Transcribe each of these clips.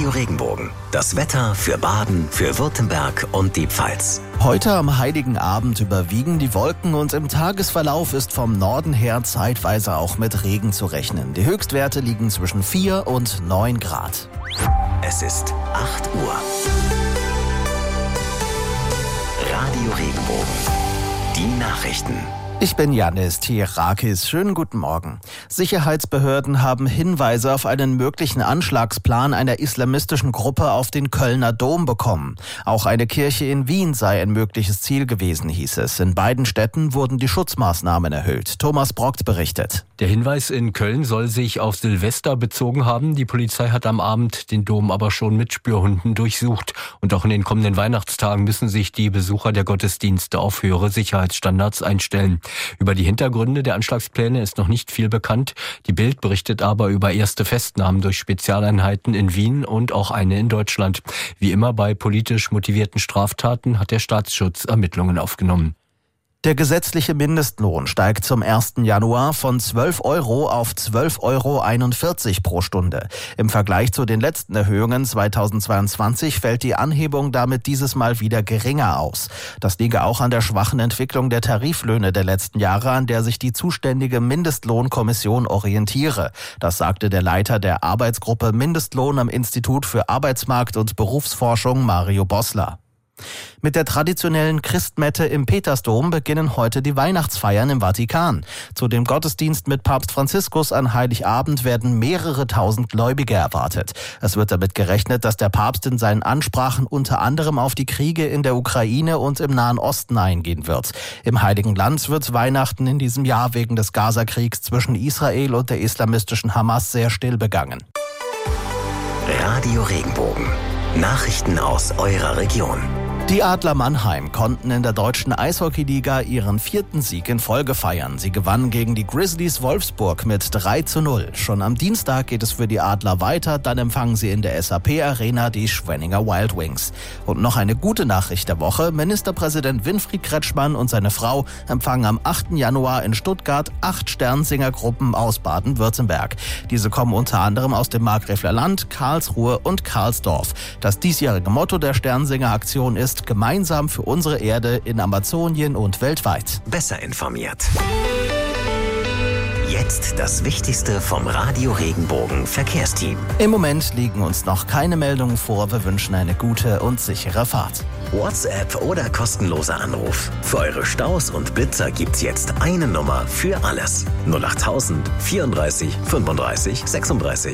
Radio Regenbogen. Das Wetter für Baden, für Württemberg und die Pfalz. Heute am Heiligen Abend überwiegen die Wolken und im Tagesverlauf ist vom Norden her zeitweise auch mit Regen zu rechnen. Die Höchstwerte liegen zwischen 4 und 9 Grad. Es ist 8 Uhr. Radio Regenbogen. Die Nachrichten. Ich bin Janis Tierakis. Schönen guten Morgen. Sicherheitsbehörden haben Hinweise auf einen möglichen Anschlagsplan einer islamistischen Gruppe auf den Kölner Dom bekommen. Auch eine Kirche in Wien sei ein mögliches Ziel gewesen, hieß es. In beiden Städten wurden die Schutzmaßnahmen erhöht. Thomas Brockt berichtet. Der Hinweis in Köln soll sich auf Silvester bezogen haben. Die Polizei hat am Abend den Dom aber schon mit Spürhunden durchsucht. Und auch in den kommenden Weihnachtstagen müssen sich die Besucher der Gottesdienste auf höhere Sicherheitsstandards einstellen. Über die Hintergründe der Anschlagspläne ist noch nicht viel bekannt. Die Bild berichtet aber über erste Festnahmen durch Spezialeinheiten in Wien und auch eine in Deutschland. Wie immer bei politisch motivierten Straftaten hat der Staatsschutz Ermittlungen aufgenommen. Der gesetzliche Mindestlohn steigt zum 1. Januar von 12 Euro auf 12,41 Euro pro Stunde. Im Vergleich zu den letzten Erhöhungen 2022 fällt die Anhebung damit dieses Mal wieder geringer aus. Das liege auch an der schwachen Entwicklung der Tariflöhne der letzten Jahre, an der sich die zuständige Mindestlohnkommission orientiere. Das sagte der Leiter der Arbeitsgruppe Mindestlohn am Institut für Arbeitsmarkt- und Berufsforschung, Mario Bossler. Mit der traditionellen Christmette im Petersdom beginnen heute die Weihnachtsfeiern im Vatikan. Zu dem Gottesdienst mit Papst Franziskus an Heiligabend werden mehrere tausend Gläubige erwartet. Es wird damit gerechnet, dass der Papst in seinen Ansprachen unter anderem auf die Kriege in der Ukraine und im Nahen Osten eingehen wird. Im Heiligen Land wird Weihnachten in diesem Jahr wegen des Gazakriegs zwischen Israel und der islamistischen Hamas sehr still begangen. Radio Regenbogen. Nachrichten aus eurer Region. Die Adler Mannheim konnten in der deutschen Eishockeyliga ihren 4. Sieg in Folge feiern. Sie gewannen gegen die Grizzlies Wolfsburg mit 3:0. Schon am Dienstag geht es für die Adler weiter, dann empfangen sie in der SAP Arena die Schwenninger Wild Wings. Und noch eine gute Nachricht der Woche. Ministerpräsident Winfried Kretschmann und seine Frau empfangen am 8. Januar in Stuttgart 8 Sternsingergruppen aus Baden-Württemberg. Diese kommen unter anderem aus dem Markgräfler Land, Karlsruhe und Karlsdorf. Das diesjährige Motto der Sternsinger-Aktion ist gemeinsam für unsere Erde in Amazonien und weltweit. Besser informiert. Jetzt das Wichtigste vom Radio Regenbogen Verkehrsteam. Im Moment liegen uns noch keine Meldungen vor. Wir wünschen eine gute und sichere Fahrt. WhatsApp oder kostenloser Anruf. Für eure Staus und Blitzer gibt's jetzt eine Nummer für alles. 08000 34 35 36.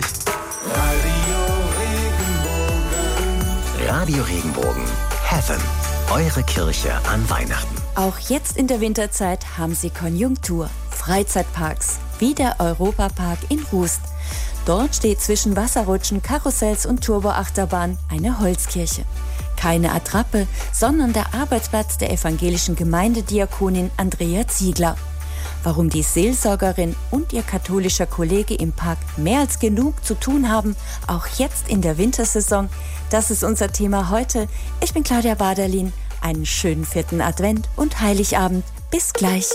Radio Regenbogen. Heaven. Eure Kirche an Weihnachten. Auch jetzt in der Winterzeit haben Sie Konjunktur. Freizeitparks, wie der Europapark in Rust. Dort steht zwischen Wasserrutschen, Karussells und Turboachterbahn eine Holzkirche. Keine Attrappe, sondern der Arbeitsplatz der evangelischen Gemeindediakonin Andrea Ziegler. Warum die Seelsorgerin und ihr katholischer Kollege im Park mehr als genug zu tun haben, auch jetzt in der Wintersaison, das ist unser Thema heute. Ich bin Claudia Baderlin. Einen schönen 4. Advent und Heiligabend. Bis gleich.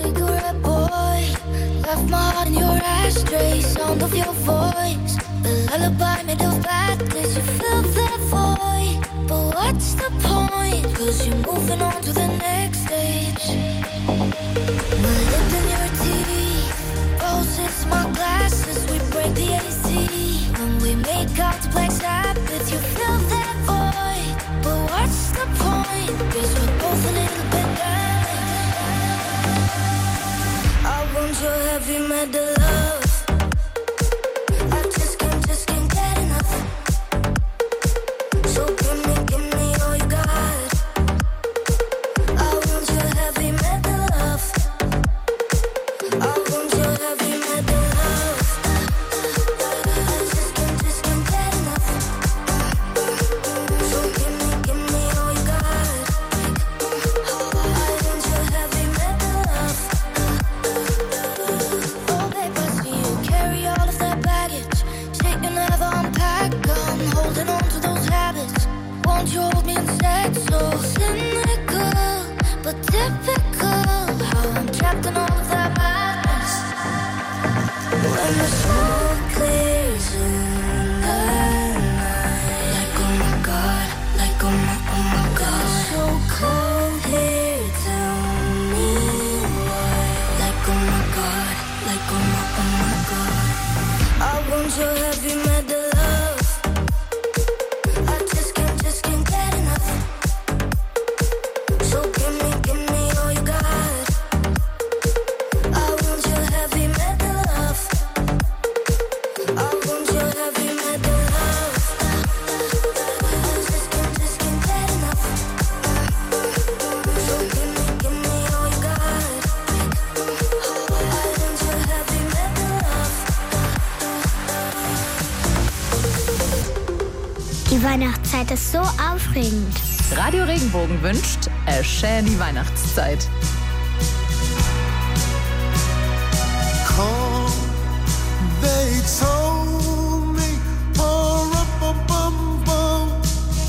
My glasses, we break the AC. When we make out to black Sabbath, you fill that void. But what's the point? Guess we're both a little bit done. I want your heavy metal love. I just can't get enough. So give me all you got. I want your heavy metal love. I want your heavy metal love. I just can't get enough. So give me all you got. I want your heavy metal love. Oh baby, like oh my God. I want your heavy metal love. I just can't get enough. So give me all you got. I want your heavy metal love. I want your heavy metal love. I just can't get enough. So give me all you got. I want your heavy metal love. Die Weihnachtszeit ist so aufregend. Radio Regenbogen wünscht a schöne Weihnachtszeit. Come, they told me, bum,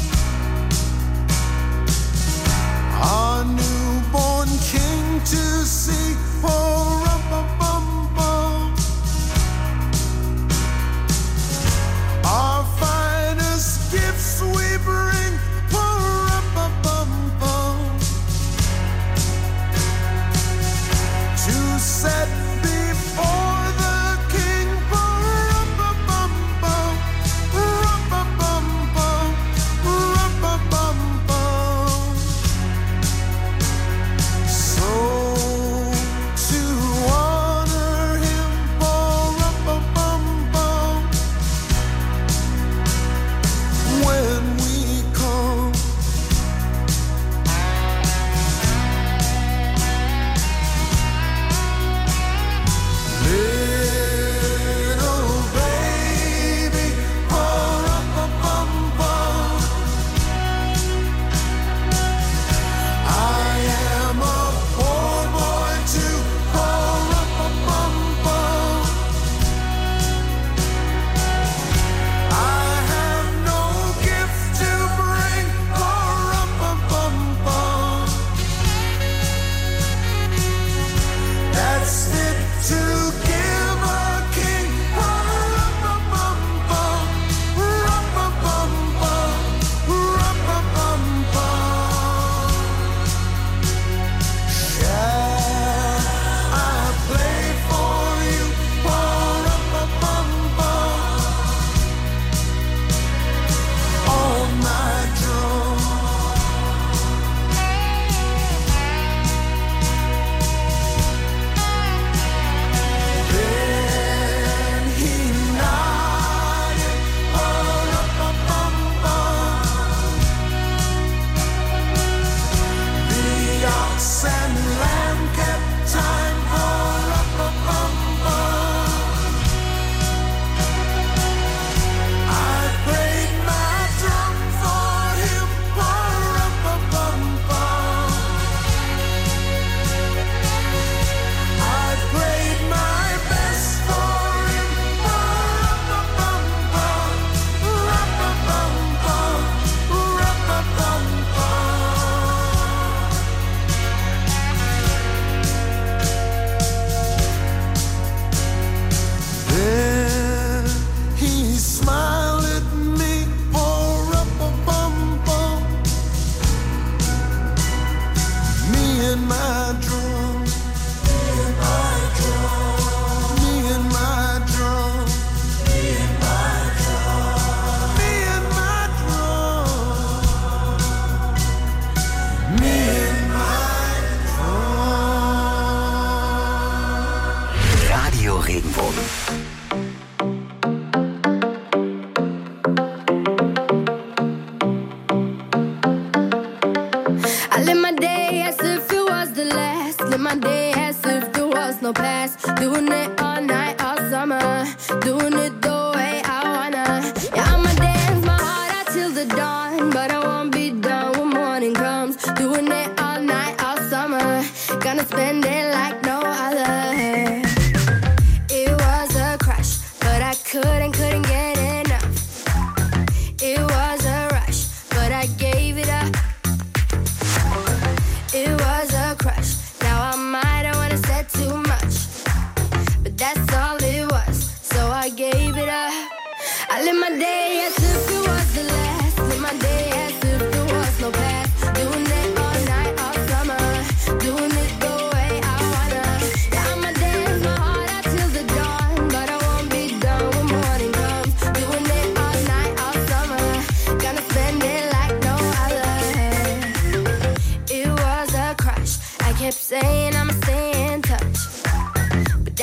our newborn king to see, bum. Our finest gifts we bring, bum, to set before the king, bum. So to honor him, bum, when we come. Little baby, bum. I am a poor boy too, bum. I have no gift to bring, bum. That's fit to give a king, bum. Shall I play for you, bum, on my drum? Then he nodded, bum. The ox and lamb kept time, bum. I played my drum for him, bum. I played my best for him, bum. Then he smiled at me, bum. Me and my drum, me and my drum, me and my drum, me and my drum, me and my drum, me and my drum. Radio Regenbogen. I live my day as if it was the last. Live my day as if there was no past. Doing it all night, all summer. Doing it the way I wanna. Yeah, I'ma dance my heart out till the dawn. But I won't be done when morning comes. Doing it all night, all summer. Gonna spend it like no other. It was a crush, but I couldn't get enough. It was a rush, but I gave it up. It was a crush. Now I might have wanna said too much, but that's all it was. So I gave it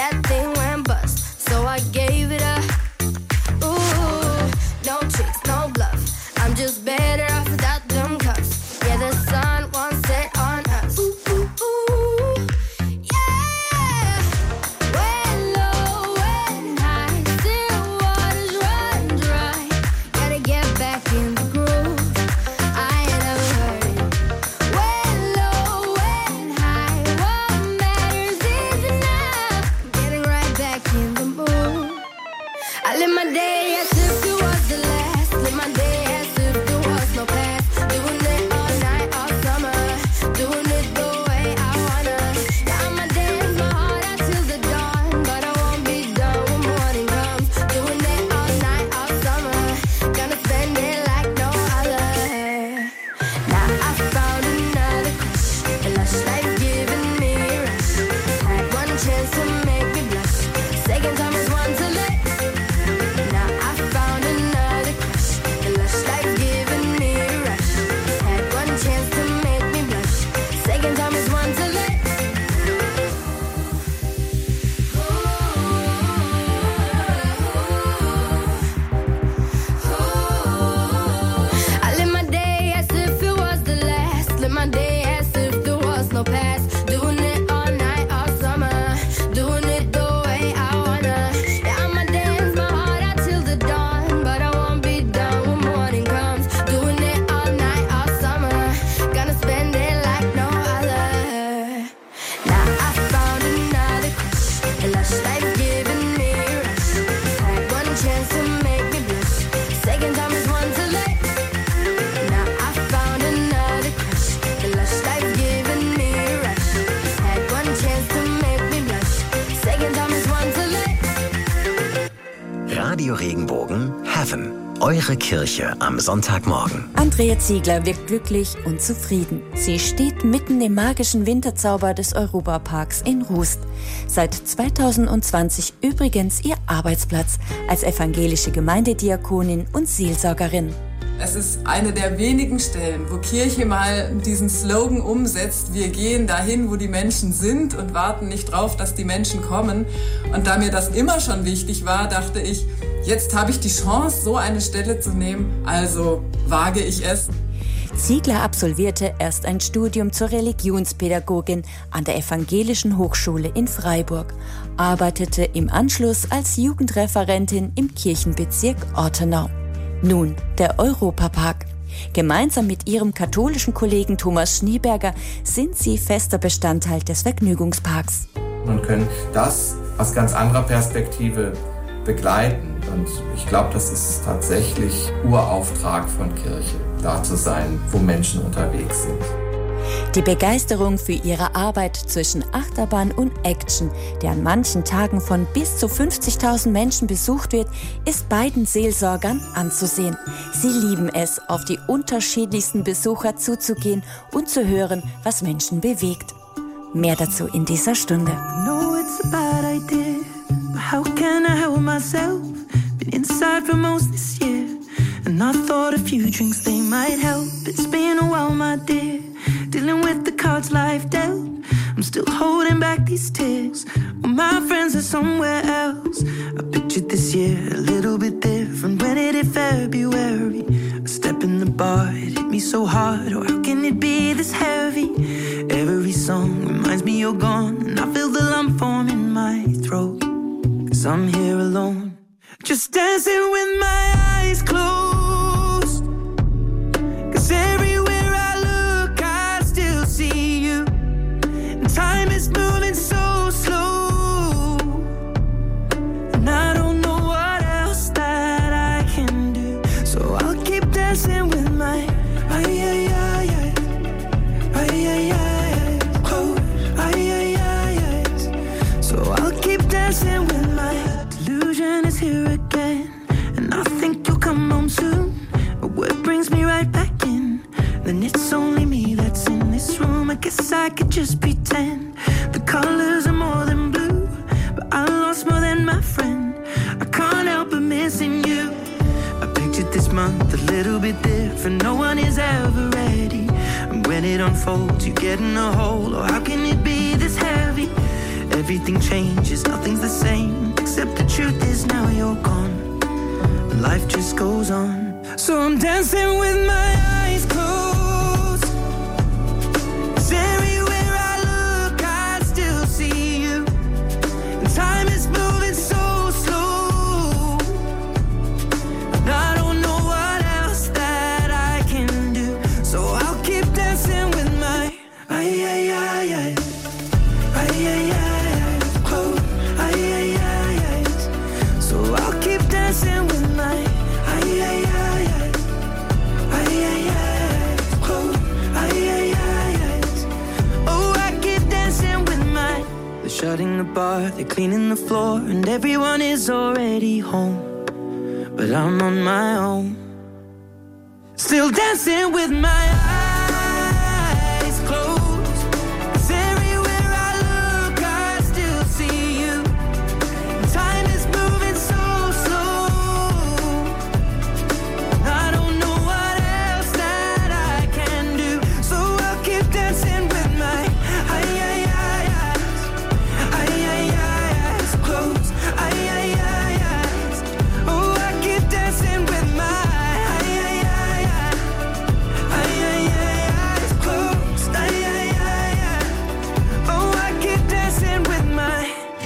that thing went bust. So I gave it up. Ooh, no tricks, no bluff. I'm just better off without them cuffs. Yeah, the sun won't set on us. Ooh, ooh, ooh. Yeah. When low, when high, still waters run dry. Gotta get back in the groove. I ain't never heard it. When low, when high, what matters is enough. Getting right back in the mood. I live my day as if it was the last. Live my day as if there was no past. Doing it all night, all summer. Doing it the way I wanna. Yeah, I'ma dance my heart out till the dawn. But I won't be done when morning comes. Doing it all night, all summer. Gonna spend it like no other. Now I found another crush. A lush life giving me a rush. Had one chance to make me blush. Second time is one to let. Now I found another crush. A lush life giving me a rush. Had one chance to make me blush. Second time is one to let. I live my day as if it was the last. Live my day as if there was no past. Doing it all night, all summer. Doing it the way I wanna. Yeah, I'ma dance my heart out till the dawn. But I won't be done when morning comes. Doing it all night, all summer. Gonna spend it like no other. Now I found another crush. A lush life giving me a rush. Had one chance to make me blush. Second time is one to let. Now I found another crush. A lush life giving me a rush. Had one chance to make me blush. Second time is one to let. Radio Regenbogen Heaven. Eure Kirche am Sonntagmorgen. Andrea Ziegler wirkt glücklich und zufrieden. Sie steht mitten im magischen Winterzauber des Europaparks in Rust. Seit 2020 übrigens ihr Arbeitsplatz als evangelische Gemeindediakonin und Seelsorgerin. Es ist eine der wenigen Stellen, wo Kirche mal diesen Slogan umsetzt: Wir gehen dahin, wo die Menschen sind und warten nicht drauf, dass die Menschen kommen. Und da mir das immer schon wichtig war, dachte ich, jetzt habe ich die Chance, so eine Stelle zu nehmen, also wage ich es. Ziegler absolvierte erst ein Studium zur Religionspädagogin an der Evangelischen Hochschule in Freiburg, arbeitete im Anschluss als Jugendreferentin im Kirchenbezirk Ortenau. Nun der Europapark. Gemeinsam mit ihrem katholischen Kollegen Thomas Schneeberger sind sie fester Bestandteil des Vergnügungsparks. Und können das aus ganz anderer Perspektive begleiten. Und ich glaube, das ist tatsächlich Urauftrag von Kirche, da zu sein, wo Menschen unterwegs sind. Die Begeisterung für ihre Arbeit zwischen Achterbahn und Action, der an manchen Tagen von bis zu 50.000 Menschen besucht wird, ist beiden Seelsorgern anzusehen. Sie lieben es, auf die unterschiedlichsten Besucher zuzugehen und zu hören, was Menschen bewegt. Mehr dazu in dieser Stunde. No, it's a bad idea, but how can I help myself? Been inside for most this year, and I thought a few drinks they might help. It's been a while, my dear, dealing with the cards life dealt. I'm still holding back these tears, well, my friends are somewhere else. I pictured this year a little bit different. When it hit February, a step in the bar, it hit me so hard. Oh, how can it be this heavy? Every song reminds me you're gone, and I feel the lump form in my throat, 'cause I'm here alone, just dancing with my eyes closed. 'Cause everywhere I look, I still see you. And time is moving so slow, and I don't know what else that I can do. So I'll keep dancing with my eyes closed. So I'll keep dancing with my delusion is here again, and I think you'll come home soon. A word brings me right back in. Then it's only me that's in this room. I guess I could just pretend the colors are more than blue, but I lost more than my friend. I can't help but missing you. I pictured this month a little bit different. No one is ever ready, and when it unfolds, you get in a hole. Oh, how can it be this heavy? everything changes, nothing's the same. Except the truth is now you're gone, and life just goes on. So I'm dancing with my eyes closed, 'cause everywhere I look I still see you. And time is moving so slow, and I don't know what else that I can do. So I'll keep dancing with my eyes closed, eyes. So I'll keep dancing with my eyes closed, eyes. Oh, I keep dancing with my. They're shutting the bar, they're cleaning the floor, and everyone is already home, but I'm on my own, still dancing with my eyes closed. 'Cause everywhere I look I still see you. Time is moving so slow, I don't know what else that I can do. So I'll keep dancing with my eyes closed, eyes. Oh, I keep dancing with my eyes closed, oh, I keep dancing with my.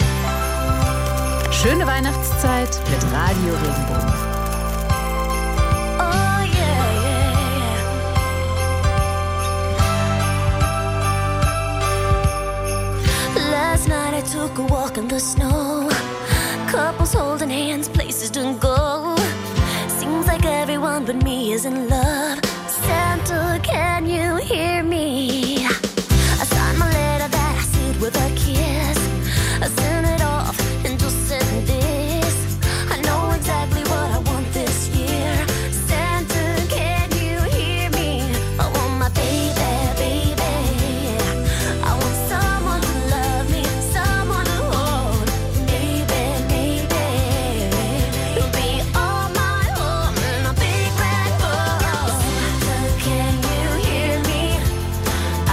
Schöne Weihnachtszeit mit Radio Regenbogen. Oh yeah. Last night I took a walk in the snow. Couples holding hands, places to go. Seems like everyone but me is in love. Santa, can you hear me? I signed my letter that I sealed with a kiss. I sent it off and just said this: I know exactly what I want this year. Santa, can you hear me? I want my baby, baby. I want someone to love me, someone to hold. Maybe, maybe you'll be all my home in a big red boat. Santa, can you hear me?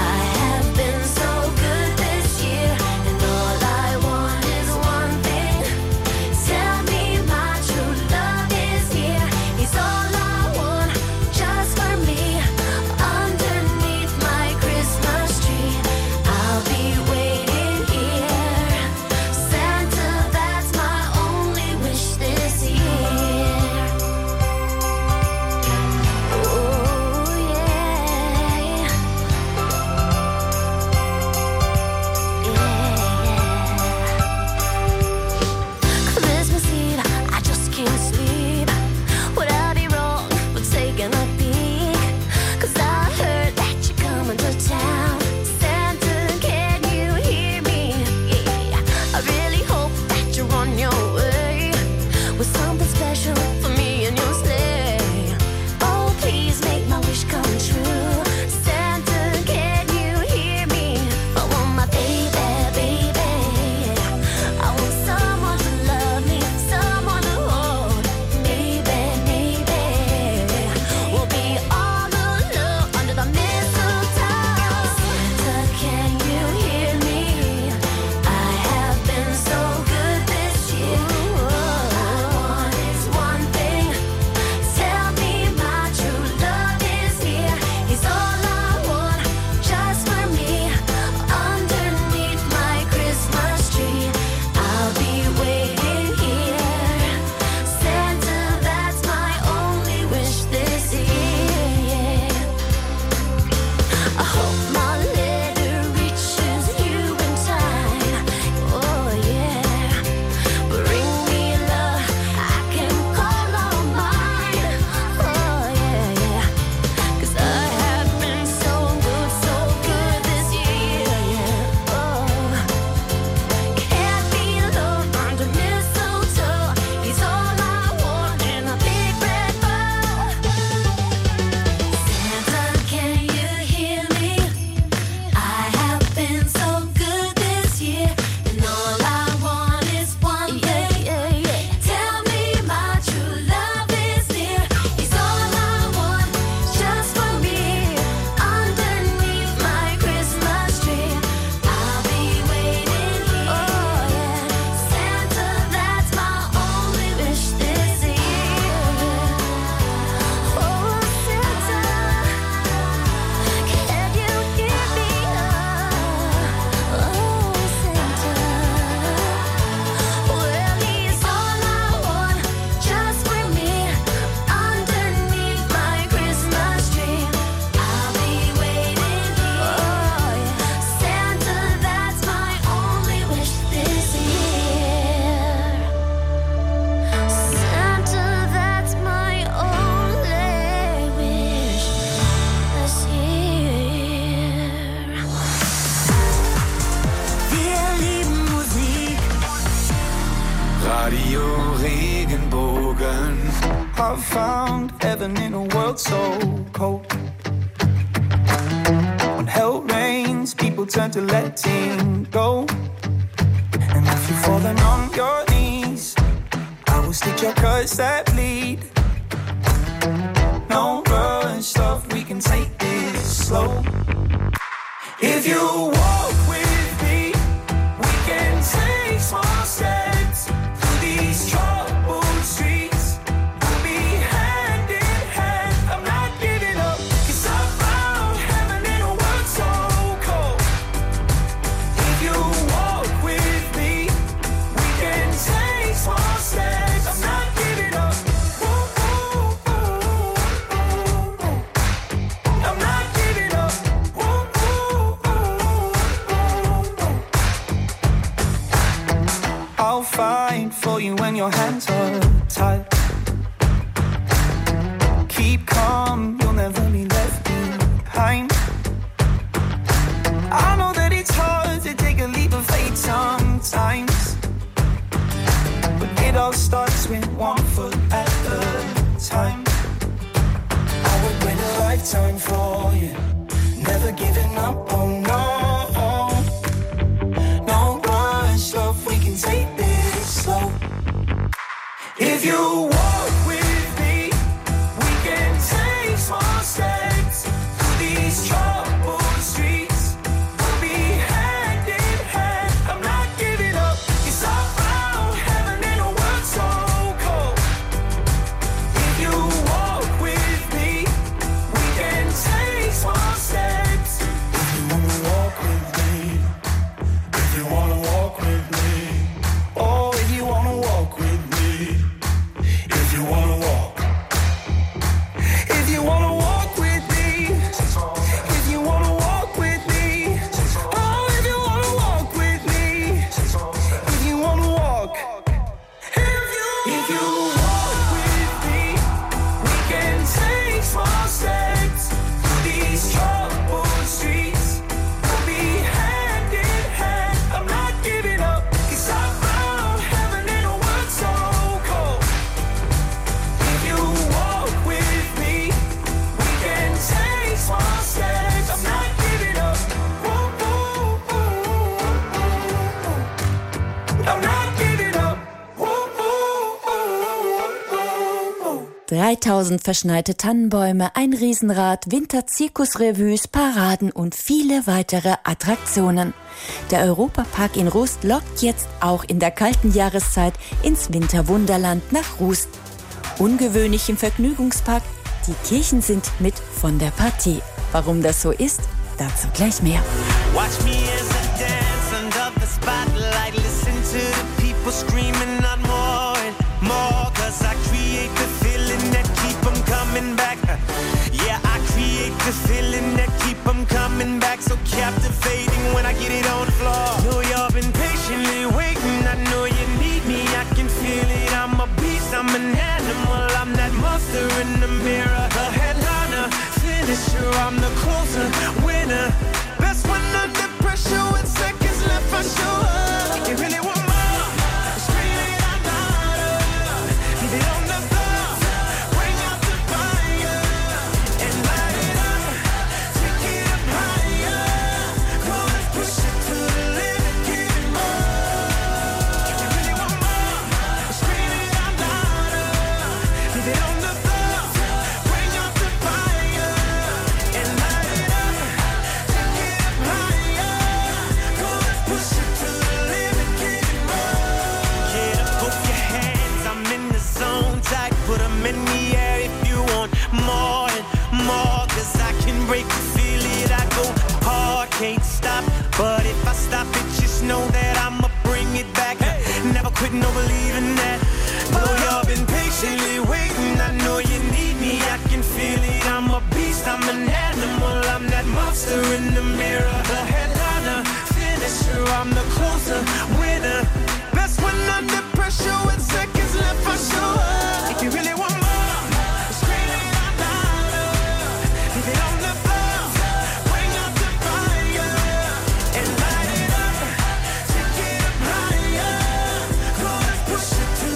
Radio-Regenbogen. I found heaven in a world so cold. When hell rains, people turn to letting go. And if you're falling on your knees, I will stitch your cuts that bleed. No rush, love, we can take this slow. If you walk with me, we can take small steps through these troubled streets. We'll be hand in hand, I'm not giving up, 'cause I found heaven in a world so cold. If you walk with me, we can take small steps, I'm not giving up. Ooh, ooh, ooh, ooh. I'm not giving up. Ooh, ooh, ooh, ooh. I'll fight for you when your hands are tied. Keep calm, you'll never be left behind. I know that it's hard to take a leap of faith sometimes, but it all starts with one foot at a time. I would wait a lifetime for you, never giving up, oh no. No rush, love, we can take this slow. If you walk with me, we can take small steps through these troubled streets. We'll be hand in hand, I'm not giving up, 'cause I found heaven in a world so cold. If you walk with me, we can take small steps. If you wanna walk with me, if you wanna walk with me, oh, if you wanna walk with me, if you wanna walk, if you wanna walk with me, if you wanna walk with me, oh, if you wanna walk with me, if you wanna walk, if you walk with me, we can take small steps through these troubled streets. We'll be hand in hand, I'm not giving up, 'cause I found heaven in a world so cold. If you walk with me, we can take small steps, I'm not giving up. Ooh, ooh, ooh, ooh. I'm not giving up. Ooh, ooh, ooh, ooh. 3000 verschneite Tannenbäume, ein Riesenrad, Winterzirkusrevues, Paraden und viele weitere Attraktionen. Der Europapark in Rust lockt jetzt auch in der kalten Jahreszeit ins Winterwunderland nach Rust. Ungewöhnlich im Vergnügungspark, die Kirchen sind mit von der Partie. Warum das so ist, dazu gleich mehr. Watch me as I dance under the spotlight. Listen to the people screaming out more and more. 'Cause I create the feeling that keep them coming back. Yeah, I create the feeling that keep them coming back. So captivating when I get it on the floor. Know y'all been patiently waiting. I know you need me, I can feel it. I'm a beast, I'm an animal. I'm that monster in the mirror. The headliner, finisher, I'm the closer, winner. Best one under pressure with seconds left for sure. You really want more? Scream it out louder. Leave it on the floor. Bring out the fire and light it up. Take it up higher. Come on, push it to the limit, give it more. You really want more? Scream it out louder. Leave it on the floor. Bring out the fire and light it up. Take it up higher. Come on, push it to the limit, give it more. Get up, both your hands, I'm in the zone tight. Put 'em in the air if you want more and more. 'Cause I can break it, feel it, I go hard, can't stop. But if I stop it, just know that I'ma bring it back. Never quit, no believing that. Know y'all been patiently waiting. I know you need me, I can feel it. I'm a beast, I'm an animal. I'm that monster in the mirror. The headliner, finisher, I'm the closer, winner. Best one under pressure with seconds left for sure. If you really want more, scream it out louder. Leave it on the floor. Bring out the fire and light it up. Take it up higher. Come on, push it to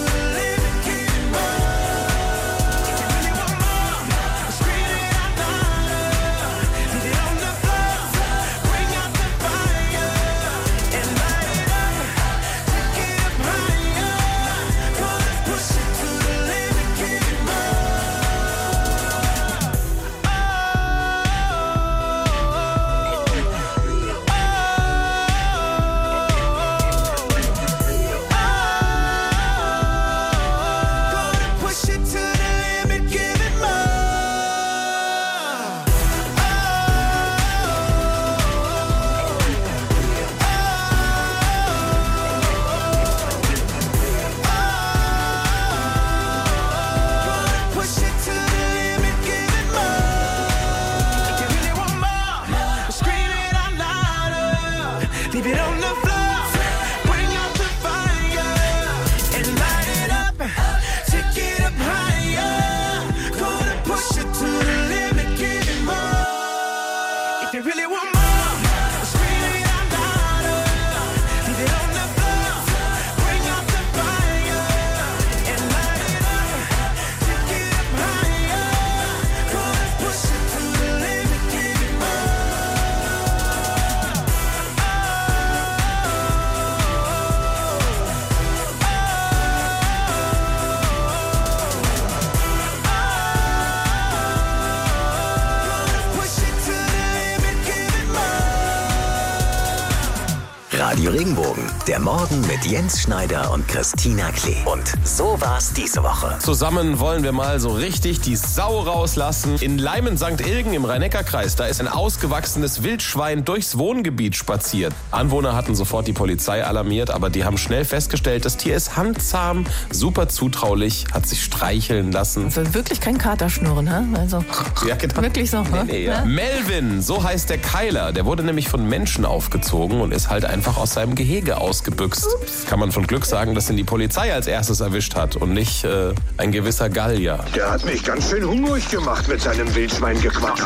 Regenbogen, der Morgen mit Jens Schneider und Christina Klee. Und so war's diese Woche. Zusammen wollen wir mal so richtig die Sau rauslassen. In Leimen St. Ilgen im Rhein-Neckar-Kreis, da ist ein ausgewachsenes Wildschwein durchs Wohngebiet spaziert. Anwohner hatten sofort die Polizei alarmiert, aber die haben schnell festgestellt, das Tier ist handzahm, super zutraulich, hat sich streicheln lassen. Also wirklich kein Katerschnurren, hä? Also ja, genau. Wirklich so, Nee, ja. Melvin, so heißt der Keiler, der wurde nämlich von Menschen aufgezogen und ist halt einfach aus seinem Gehege ausgebüxt. Ups. Kann man von Glück sagen, dass ihn die Polizei als erstes erwischt hat und nicht ein gewisser Gallier. Der hat mich ganz schön hungrig gemacht mit seinem Wildschweingequatsche.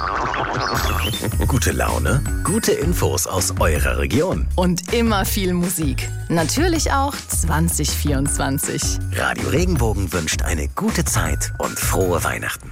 Gute Laune, gute Infos aus eurer Region. Und immer viel Musik. Natürlich auch 2024. Radio Regenbogen wünscht eine gute Zeit und frohe Weihnachten.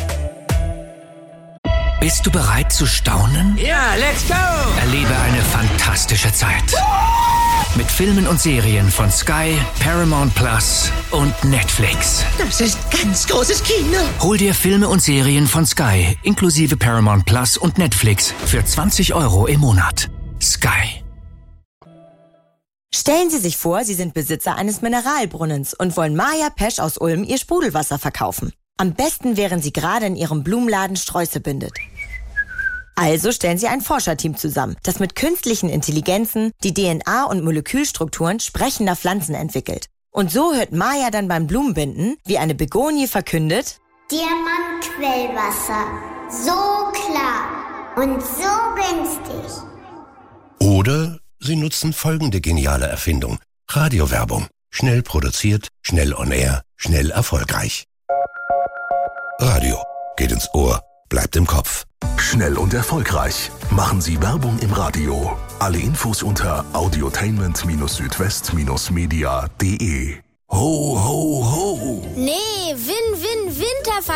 Bist du bereit zu staunen? Ja, let's go! Erlebe eine fantastische Zeit. Mit Filmen und Serien von Sky, Paramount Plus und Netflix. Das ist ganz großes Kino. Hol dir Filme und Serien von Sky, inklusive Paramount Plus und Netflix, für 20 € im Monat. Sky. Stellen Sie sich vor, Sie sind Besitzer eines Mineralbrunnens und wollen Maja Pesch aus Ulm Ihr Sprudelwasser verkaufen. Am besten, während Sie gerade in Ihrem Blumenladen Sträuße bindet. Also stellen Sie ein Forscherteam zusammen, das mit künstlichen Intelligenzen die DNA und Molekülstrukturen sprechender Pflanzen entwickelt. Und so hört Maja dann beim Blumenbinden, wie eine Begonie verkündet: Diamantquellwasser. So klar und so günstig. Oder Sie nutzen folgende geniale Erfindung. Radiowerbung. Schnell produziert, schnell on air, schnell erfolgreich. Radio. Geht ins Ohr, bleibt im Kopf. Schnell und erfolgreich. Machen Sie Werbung im Radio. Alle Infos unter audiotainment-südwest-media.de. Ho, ho, ho. Nee, Win, Win, Win.